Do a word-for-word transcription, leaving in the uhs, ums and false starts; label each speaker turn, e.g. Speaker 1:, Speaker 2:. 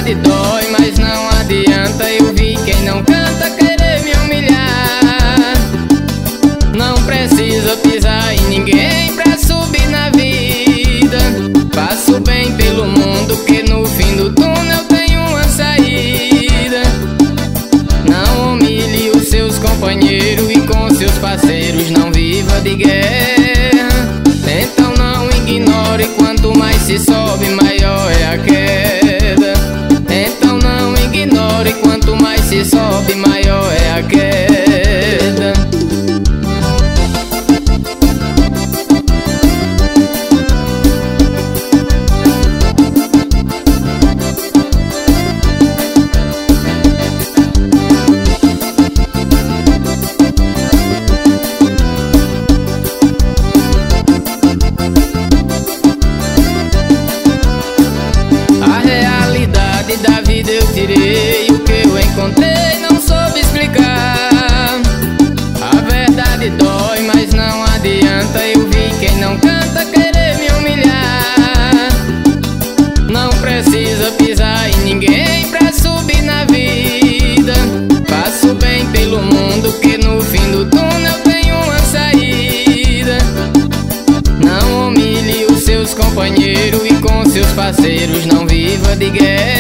Speaker 1: verdade dói, mas não adianta. Eu vi quem não canta querer me humilhar. Não precisa pisar em ninguém pra subir na vida. Faço bem pelo mundo, que no fim do túnel tem uma saída. Não humilhe os seus companheiros e com seus parceiros não viva de guerra. Então não ignore, quanto mais se sobe, maior é a queda. Então não ignore, quanto mais se sobe, maior é a queda. Da vida eu tirei o que eu encontrei, não soube explicar. A verdade dói, mas não adianta. Eu vi quem não canta querer me humilhar. Não precisa pisar em ninguém pra subir na vida. Faço bem pelo mundo, que no fim do túnel tem uma saída. Não humilhe os seus companheiros e com seus parceiros não viva de guerra.